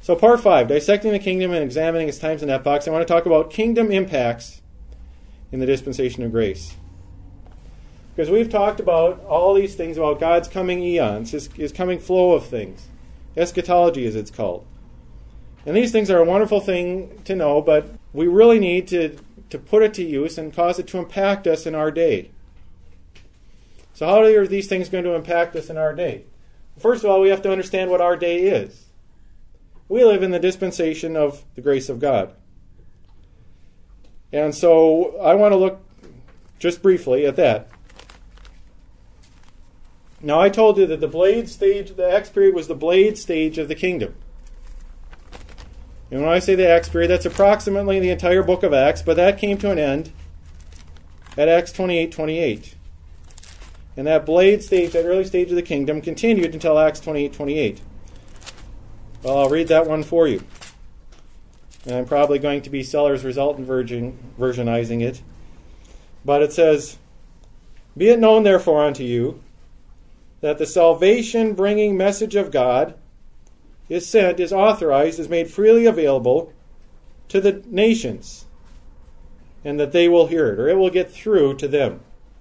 So part 5, dissecting the kingdom and examining its times and epochs. I want to talk about kingdom impacts in the dispensation of grace. Because we've talked about all these things about God's coming eons, his coming flow of things. Eschatology, as it's called. And these things are a wonderful thing to know, but we really need to put it to use and cause it to impact us in our day. So how are these things going to impact us in our day? First of all, we have to understand what our day is. We live in the dispensation of the grace of God. And so I want to look just briefly at that. Now I told you that the blade stage, the Acts period was the blade stage of the kingdom. And when I say the Acts period, that's approximately the entire book of Acts, but that came to an end at Acts 28:28. And that blade stage, that early stage of the kingdom, continued until Acts 28:28. Well, I'll read that one for you. And I'm probably going to be Sellers Resultant versionizing it. But it says, "Be it known therefore unto you, that the salvation-bringing message of God is sent, is authorized, is made freely available to the nations, and that they will hear it, or it will get through to them."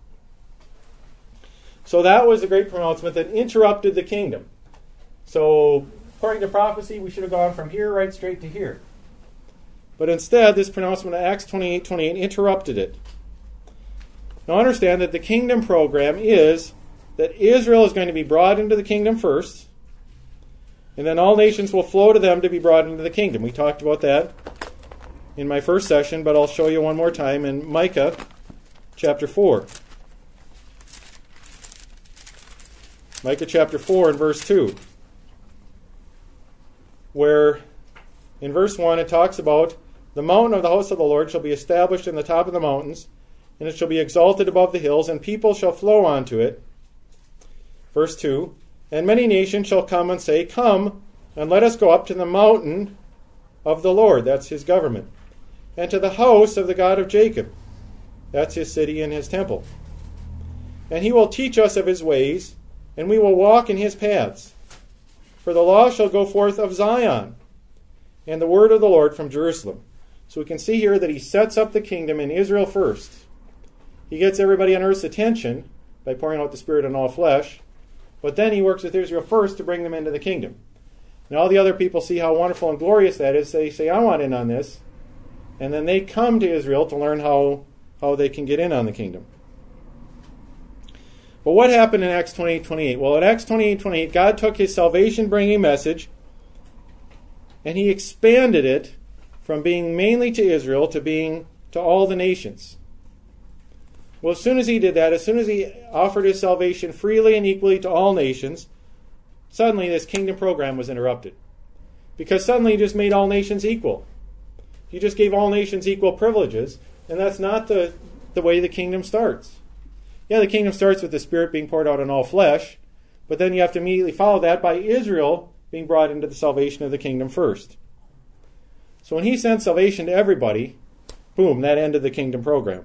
So that was a great pronouncement that interrupted the kingdom. So, according to prophecy, we should have gone from here right straight to here. But instead, this pronouncement of Acts 28:28 interrupted it. Now understand that the kingdom program is that Israel is going to be brought into the kingdom first, and then all nations will flow to them to be brought into the kingdom. We talked about that in my first session, but I'll show you one more time in Micah chapter 4. Micah chapter 4 and verse 2, where in verse 1 it talks about the mountain of the house of the Lord shall be established in the top of the mountains, and it shall be exalted above the hills, and people shall flow unto it. Verse 2, and many nations shall come and say, Come, and let us go up to the mountain of the Lord, that's his government, and to the house of the God of Jacob, that's his city and his temple. And he will teach us of his ways, and we will walk in his paths. For the law shall go forth of Zion, and the word of the Lord from Jerusalem. So we can see here that he sets up the kingdom in Israel first. He gets everybody on earth's attention by pouring out the Spirit on all flesh, but then he works with Israel first to bring them into the kingdom. And all the other people see how wonderful and glorious that is. They say, I want in on this. And then they come to Israel to learn how they can get in on the kingdom. But what happened in Acts 28:28? Well, in Acts 28:28, God took his salvation-bringing message and he expanded it from being mainly to Israel to being to all the nations. Well, as soon as he did that, as soon as he offered his salvation freely and equally to all nations, suddenly this kingdom program was interrupted. Because suddenly he just made all nations equal. He just gave all nations equal privileges, and that's not the way the kingdom starts. Yeah, the kingdom starts with the Spirit being poured out on all flesh, but then you have to immediately follow that by Israel being brought into the salvation of the kingdom first. So when he sent salvation to everybody, boom, that ended the kingdom program.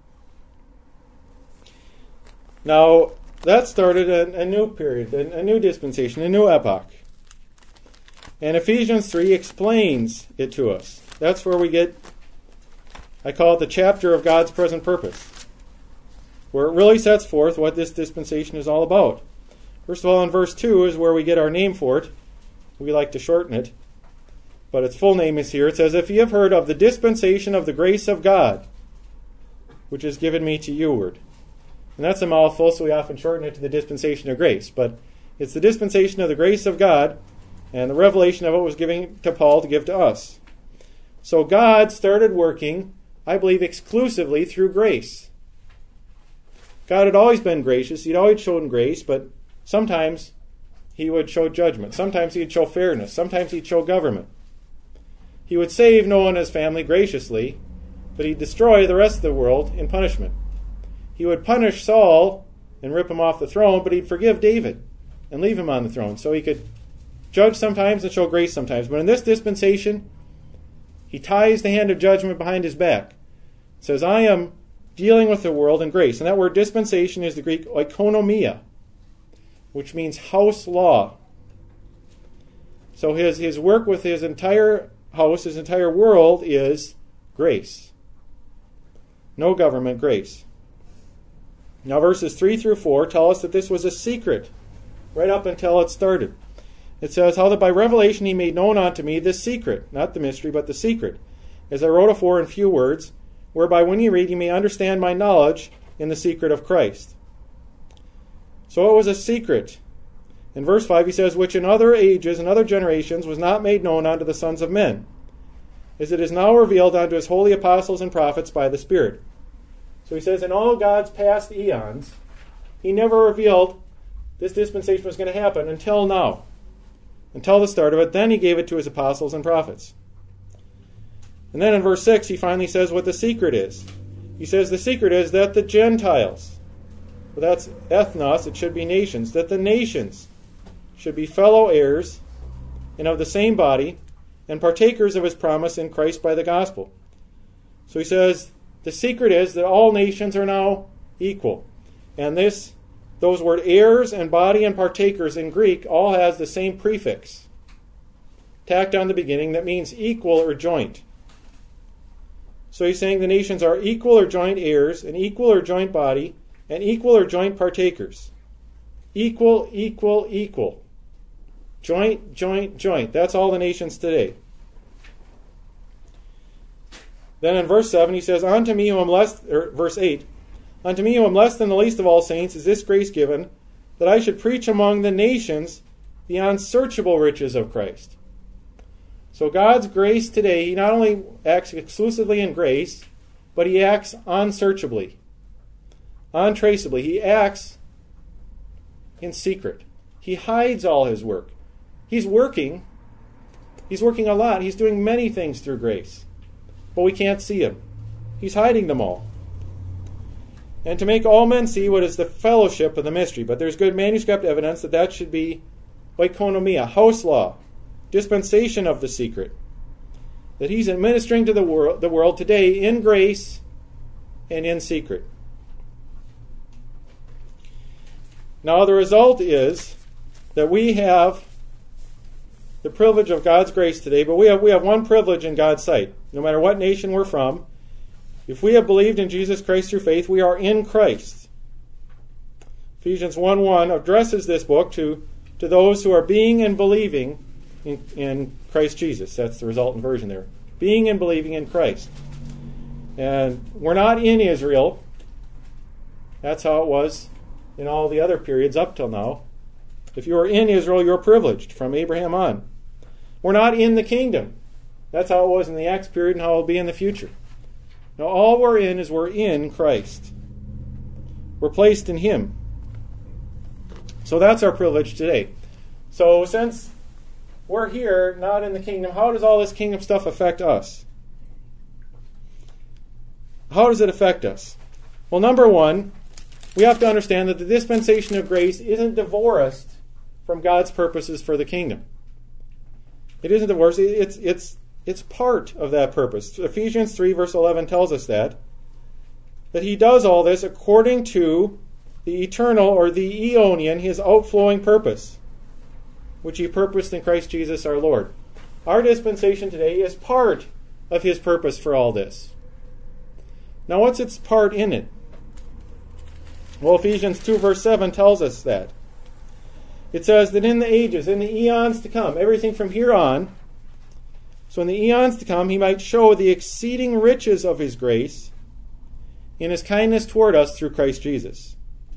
Now, that started a new period, a new dispensation, a new epoch. And Ephesians 3 explains it to us. That's where we get, I call it the chapter of God's present purpose, where it really sets forth what this dispensation is all about. First of all, in verse 2 is where we get our name for it. We like to shorten it, but its full name is here. It says, If ye have heard of the dispensation of the grace of God, which is given me to youward. And that's a mouthful, so we often shorten it to the dispensation of grace. But it's the dispensation of the grace of God, and the revelation of it was given to Paul to give to us. So God started working, I believe, exclusively through grace. God had always been gracious. He'd always shown grace, but sometimes he would show judgment. Sometimes he'd show fairness. Sometimes he'd show government. He would save Noah and his family graciously, but he'd destroy the rest of the world in punishment. He would punish Saul and rip him off the throne, but he'd forgive David and leave him on the throne. So he could judge sometimes and show grace sometimes. But in this dispensation, he ties the hand of judgment behind his back. It says, I am dealing with the world in grace. And that word dispensation is the Greek oikonomia, which means house law. So his work with his entire house, his entire world, is grace. No government, grace. Now verses 3 through 4 tell us that this was a secret right up until it started. It says, how that by revelation he made known unto me this secret, not the mystery, but the secret, as I wrote afore in few words, whereby when you read you may understand my knowledge in the secret of Christ. So it was a secret. In verse 5 he says, which in other ages and other generations was not made known unto the sons of men, as it is now revealed unto his holy apostles and prophets by the Spirit. So he says, in all God's past eons, he never revealed this dispensation was going to happen until now, until the start of it. Then he gave it to his apostles and prophets. And then in verse 6 he finally says what the secret is. He says the secret is that the Gentiles, well, that's ethnos, it should be nations, that the nations should be fellow heirs and of the same body and partakers of his promise in Christ by the gospel. So he says the secret is that all nations are now equal. And those words heirs and body and partakers in Greek all has the same prefix tacked on the beginning that means equal or joint. So he's saying the nations are equal or joint heirs, an equal or joint body, and equal or joint partakers. Equal, equal, equal. Joint, joint, joint. That's all the nations today. Then in verse 7 he says, unto me who am less, or verse 8, unto me who am less than the least of all saints is this grace given, that I should preach among the nations the unsearchable riches of Christ. So God's grace today, he not only acts exclusively in grace, but he acts unsearchably, untraceably. He acts in secret. He hides all his work. He's working a lot. He's doing many things through grace, but we can't see him. He's hiding them all. And to make all men see what is the fellowship of the mystery. But there's good manuscript evidence that should be oikonomia, house law, dispensation of the secret. That he's administering to the world today in grace and in secret. Now the result is that we have the privilege of God's grace today, but we have one privilege in God's sight. No matter what nation we're from, if we have believed in Jesus Christ through faith, we are in Christ. Ephesians 1:1 addresses this book to those who are being and believing in Christ Jesus. That's the resultant version there. Being and believing in Christ. And we're not in Israel. That's how it was in all the other periods up till now. If you are in Israel, you're privileged from Abraham on. We're not in the kingdom. That's how it was in the Acts period and how it will be in the future. Now all we're in is we're in Christ. We're placed in him. So that's our privilege today. So since we're here, not in the kingdom, how does all this kingdom stuff affect us? How does it affect us? Well, number one, we have to understand that the dispensation of grace isn't divorced from God's purposes for the kingdom. It isn't divorced. It's part of that purpose. Ephesians 3 verse 11 tells us that he does all this according to the eternal or the Aeonian, his outflowing purpose, which he purposed in Christ Jesus our Lord. Our dispensation today is part of his purpose for all this. Now what's its part in it? Well, Ephesians 2 verse 7 tells us that. It says that in the ages, in the eons to come, everything from here on, so in the eons to come, he might show the exceeding riches of his grace in his kindness toward us through Christ Jesus.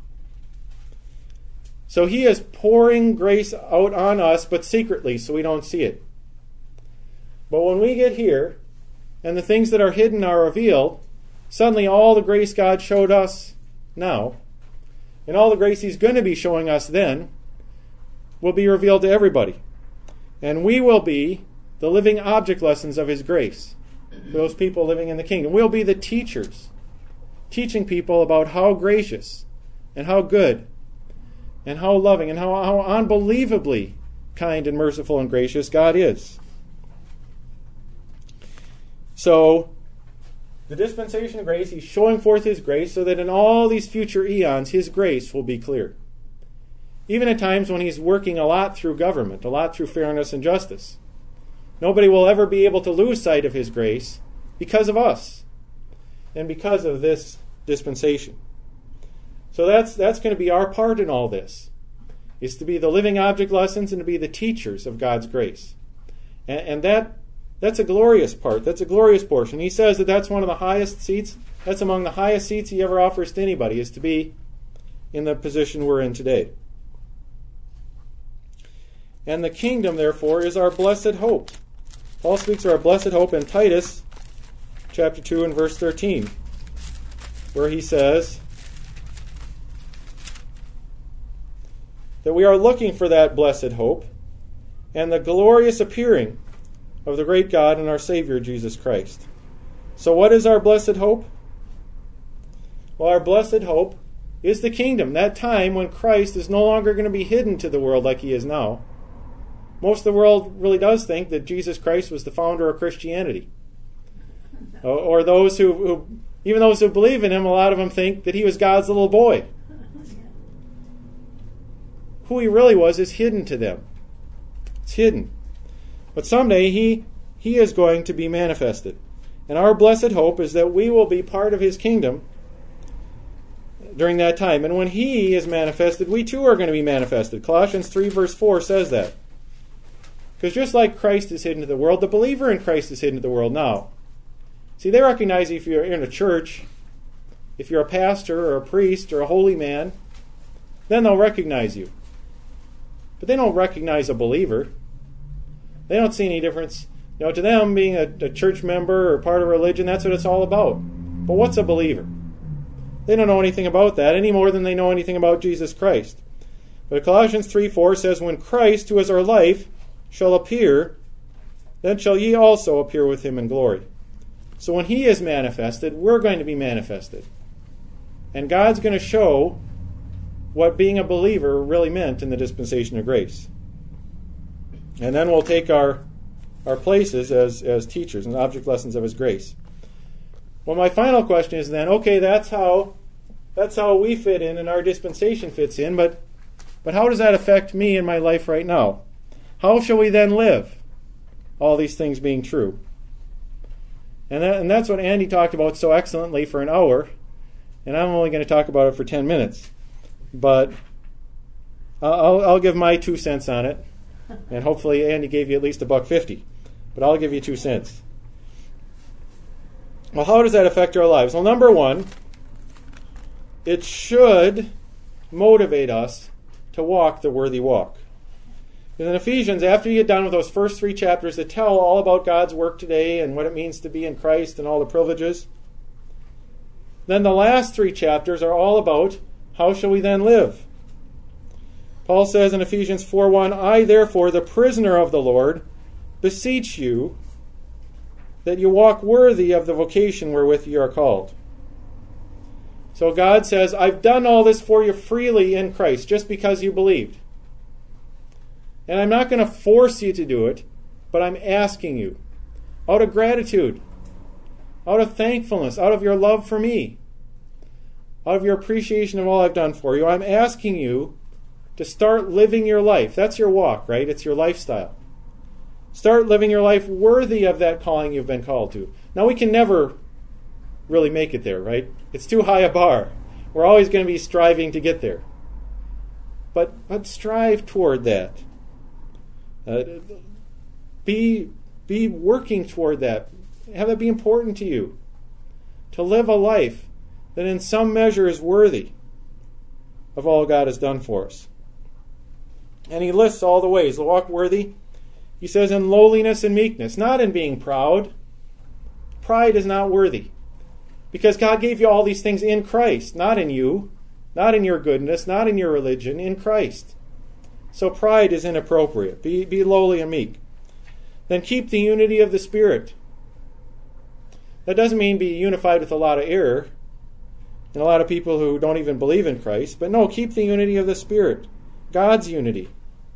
So he is pouring grace out on us, but secretly, so we don't see it. But when we get here, and the things that are hidden are revealed, suddenly all the grace God showed us now, and all the grace he's going to be showing us then, will be revealed to everybody. And we will be the living object lessons of his grace for those people living in the kingdom. We'll be the teachers, teaching people about how gracious and how good and how loving and how unbelievably kind and merciful and gracious God is. So, the dispensation of grace, he's showing forth his grace so that in all these future eons, his grace will be clear. even at times when he's working a lot through government, a lot through fairness and justice. Nobody will ever be able to lose sight of his grace because of us and because of this dispensation. So that's going to be our part in all this, is to be the living object lessons and to be the teachers of God's grace. And that's a glorious part. That's a glorious portion. He says that that's one of the highest seats. That's among the highest seats he ever offers to anybody, is to be in the position we're in today. And the kingdom, therefore, is our blessed hope. Paul speaks of our blessed hope in Titus chapter 2 and verse 13, where he says that we are looking for that blessed hope and the glorious appearing of the great God and our Savior, Jesus Christ. So what is our blessed hope? Well, our blessed hope is the kingdom, that time when Christ is no longer going to be hidden to the world like he is now. Most of the world really does think that Jesus Christ was the founder of Christianity. Or those who even those who believe in him, a lot of them think that he was God's little boy. Who he really was is hidden to them. It's hidden. But someday he is going to be manifested. And our blessed hope is that we will be part of his kingdom during that time. And when he is manifested, we too are going to be manifested. Colossians 3 verse 4 says that. Because just like Christ is hidden to the world, the believer in Christ is hidden to the world now. See, they recognize if you're in a church, if you're a pastor or a priest or a holy man, then they'll recognize you. But they don't recognize a believer. They don't see any difference. To them, being a church member or part of religion, that's what it's all about. But what's a believer? They don't know anything about that any more than they know anything about Jesus Christ. But Colossians 3:4 says, when Christ, who is our life, shall appear, then shall ye also appear with him in glory. So when he is manifested, we're going to be manifested. And God's going to show what being a believer really meant in the dispensation of grace. And then we'll take our places as teachers and object lessons of his grace. Well, my final question is then, okay, that's how we fit in and our dispensation fits in, but how does that affect me in my life right now? How shall we then live? All these things being true. And that's what Andy talked about so excellently for an hour, and I'm only going to talk about it for 10 minutes. But I'll give my 2 cents on it, and hopefully Andy gave you at least $1.50. But I'll give you 2 cents. Well, how does that affect our lives? Well, number one, it should motivate us to walk the worthy walk. In Ephesians, after you get done with those first 3 chapters that tell all about God's work today and what it means to be in Christ and all the privileges, then the last 3 chapters are all about how shall we then live. Paul says in Ephesians 4:1, I therefore, the prisoner of the Lord, beseech you that you walk worthy of the vocation wherewith you are called. So God says, I've done all this for you freely in Christ, just because you believed. And I'm not going to force you to do it, but I'm asking you, out of gratitude, out of thankfulness, out of your love for me, out of your appreciation of all I've done for you, I'm asking you to start living your life. That's your walk, right? It's your lifestyle. Start living your life worthy of that calling you've been called to. Now, we can never really make it there, right? It's too high a bar. We're always going to be striving to get there. But strive toward that. Be working toward that. Have it be important to you. To live a life that in some measure is worthy of all God has done for us. And he lists all the ways. The walk worthy, he says, in lowliness and meekness, not in being proud. Pride is not worthy. Because God gave you all these things in Christ, not in you, not in your goodness, not in your religion, in Christ. So pride is inappropriate. Be lowly and meek. Then keep the unity of the Spirit. That doesn't mean be unified with a lot of error and a lot of people who don't even believe in Christ. But no, keep the unity of the Spirit. God's unity.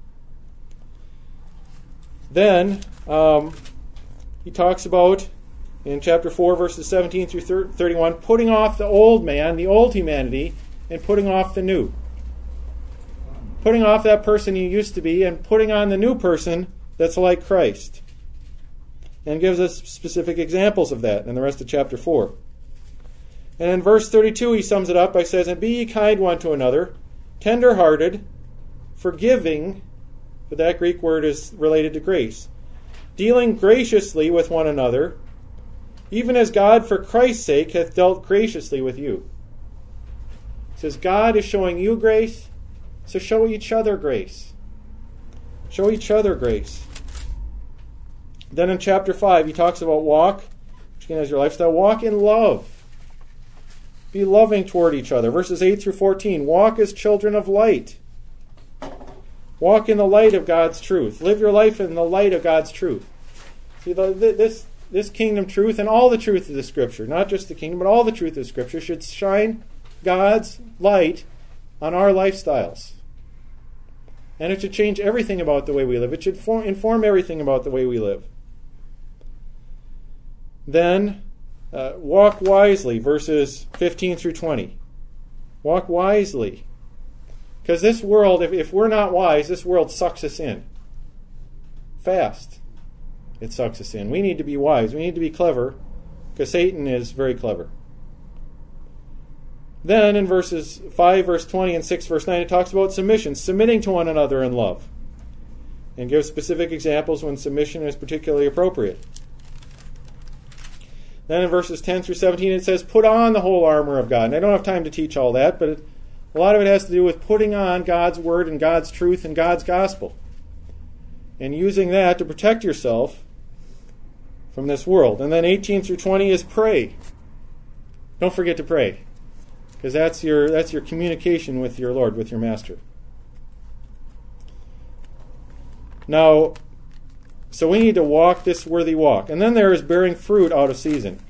Then he talks about, in chapter 4, verses 17 through 31, putting off the old man, the old humanity, and putting off the new. putting off that person you used to be and putting on the new person that's like Christ. And gives us specific examples of that in the rest of chapter 4. And in verse 32 he sums it up by saying, "And be ye kind one to another, tender-hearted, forgiving," but that Greek word is related to grace, "dealing graciously with one another, even as God for Christ's sake hath dealt graciously with you." It says God is showing you grace, so show each other grace. Show each other grace. Then in chapter 5 he talks about walk, which again is your lifestyle, walk in love. Be loving toward each other. Verses 8 through 14, walk as children of light. Walk in the light of God's truth. Live your life in the light of God's truth. See, this kingdom truth and all the truth of the Scripture, not just the kingdom, but all the truth of the Scripture, should shine God's light on our lifestyles. And it should change everything about the way we live. It should inform everything about the way we live. Then, walk wisely, verses 15 through 20. Walk wisely. Because this world, if we're not wise, this world sucks us in. Fast. It sucks us in. We need to be wise. We need to be clever, because Satan is very clever. Then in verses 5, verse 20, and 6, verse 9, it talks about submission, submitting to one another in love, and gives specific examples when submission is particularly appropriate. Then in verses 10 through 17, it says, put on the whole armor of God. And I don't have time to teach all that, but a lot of it has to do with putting on God's word and God's truth and God's gospel, and using that to protect yourself from this world. And then 18 through 20 is pray. Don't forget to pray, because that's your communication with your Lord, with your Master. Now, so we need to walk this worthy walk. And then there is bearing fruit out of season.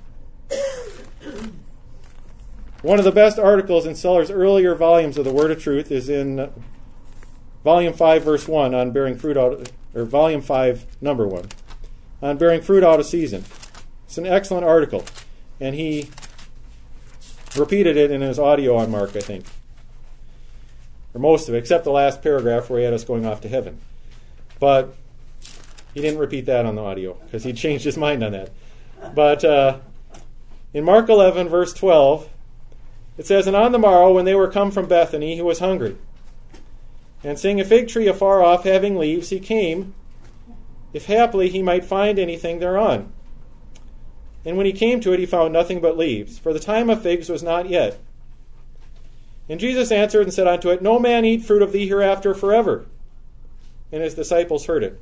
One of the best articles in Seller's earlier volumes of the Word of Truth is in Volume 5, verse 1, on bearing fruit out, or Volume 5, number 1, on bearing fruit out of season. It's an excellent article, and he repeated it in his audio on Mark, I think, or most of it, except the last paragraph where he had us going off to heaven. But he didn't repeat that on the audio, because he changed his mind on that. But in Mark 11, verse 12, it says, and on the morrow, when they were come from Bethany, he was hungry. And seeing a fig tree afar off, having leaves, he came, if haply he might find anything thereon. And when he came to it, he found nothing but leaves, for the time of figs was not yet. And Jesus answered and said unto it, no man eat fruit of thee hereafter forever. And his disciples heard it.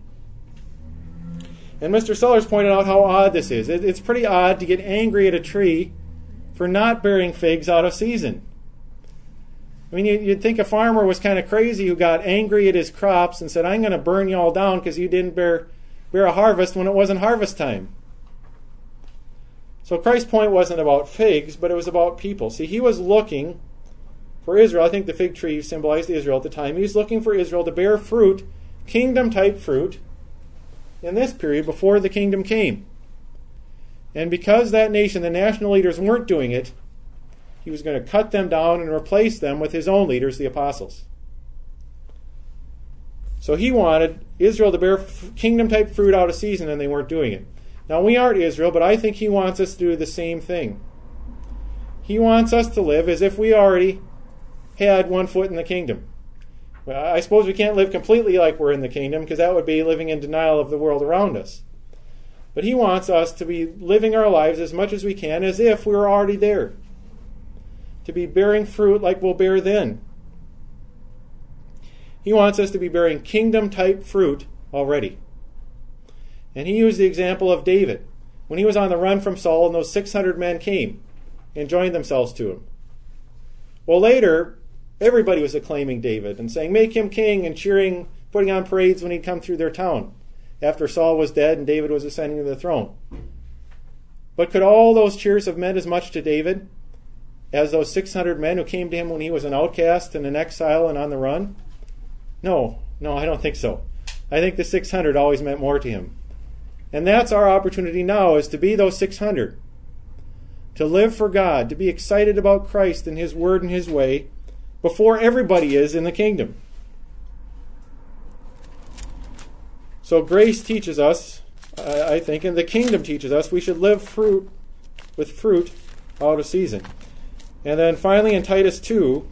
And Mr. Sellers pointed out how odd this is. It's pretty odd to get angry at a tree for not bearing figs out of season. I mean, you'd think a farmer was kind of crazy who got angry at his crops and said, I'm going to burn you all down because you didn't bear a harvest when it wasn't harvest time. So Christ's point wasn't about figs, but it was about people. See, he was looking for Israel. I think the fig tree symbolized Israel at the time. He was looking for Israel to bear fruit, kingdom-type fruit, in this period before the kingdom came. And because that nation, the national leaders, weren't doing it, he was going to cut them down and replace them with his own leaders, the apostles. So he wanted Israel to bear kingdom-type fruit out of season, and they weren't doing it. Now, we aren't Israel, but I think he wants us to do the same thing. He wants us to live as if we already had one foot in the kingdom. Well, I suppose we can't live completely like we're in the kingdom, because that would be living in denial of the world around us. But he wants us to be living our lives as much as we can as if we were already there. To be bearing fruit like we'll bear then. He wants us to be bearing kingdom-type fruit already. And he used the example of David, when he was on the run from Saul and those 600 men came and joined themselves to him. Well, later, everybody was acclaiming David and saying, make him king, and cheering, putting on parades when he'd come through their town, after Saul was dead and David was ascending to the throne. But could all those cheers have meant as much to David as those 600 men who came to him when he was an outcast and an exile and on the run? No, I don't think so. I think the 600 always meant more to him. And that's our opportunity now, is to be those 600. To live for God, to be excited about Christ and his word and his way before everybody is in the kingdom. So grace teaches us, I think, and the kingdom teaches us, we should live with fruit out of season. And then finally in Titus 2,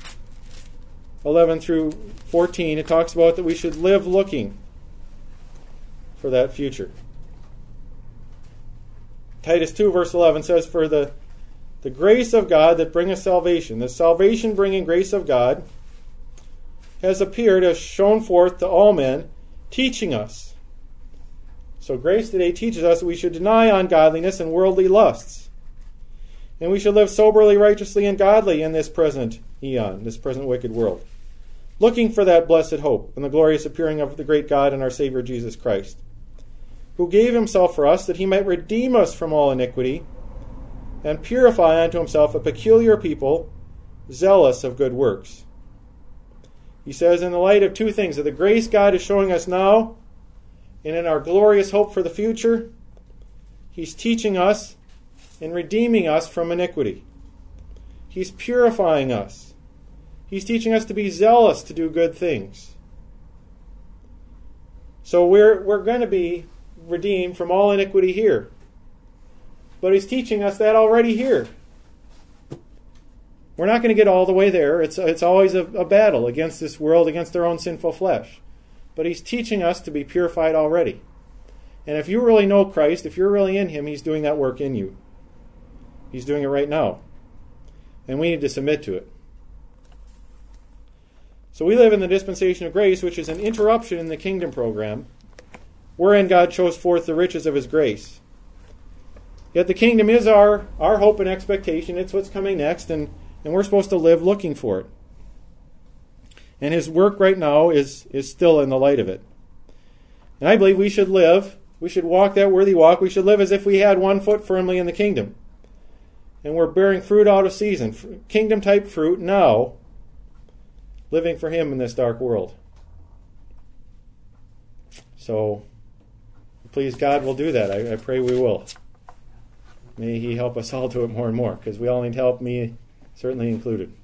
11 through 14, it talks about that we should live looking for that future. Titus 2 verse 11 says, "For the grace of God that bringeth salvation," the salvation-bringing grace of God, "has appeared, has shown forth to all men, teaching us." So grace today teaches us that we should deny ungodliness and worldly lusts. And we should live soberly, righteously, and godly in this present eon, this present wicked world, looking for that blessed hope and the glorious appearing of the great God and our Savior Jesus Christ, who gave himself for us that he might redeem us from all iniquity and purify unto himself a peculiar people, zealous of good works. He says, in the light of two things, that the grace God is showing us now, and in our glorious hope for the future, he's teaching us and redeeming us from iniquity. He's purifying us. He's teaching us to be zealous to do good things. So we're going to be redeemed from all iniquity here. But he's teaching us that already here. We're not going to get all the way there. It's always a battle against this world, against our own sinful flesh. But he's teaching us to be purified already. And if you really know Christ, if you're really in him, he's doing that work in you. He's doing it right now. And we need to submit to it. So we live in the dispensation of grace, which is an interruption in the kingdom program, wherein God shows forth the riches of his grace. Yet the kingdom is our hope and expectation. It's what's coming next, and we're supposed to live looking for it. And his work right now is still in the light of it. And I believe we should walk that worthy walk. We should live as if we had one foot firmly in the kingdom. And we're bearing fruit out of season, kingdom-type fruit now, living for him in this dark world. So, please God will do that. I pray we will. May he help us all do it more and more, because we all need help, me certainly included.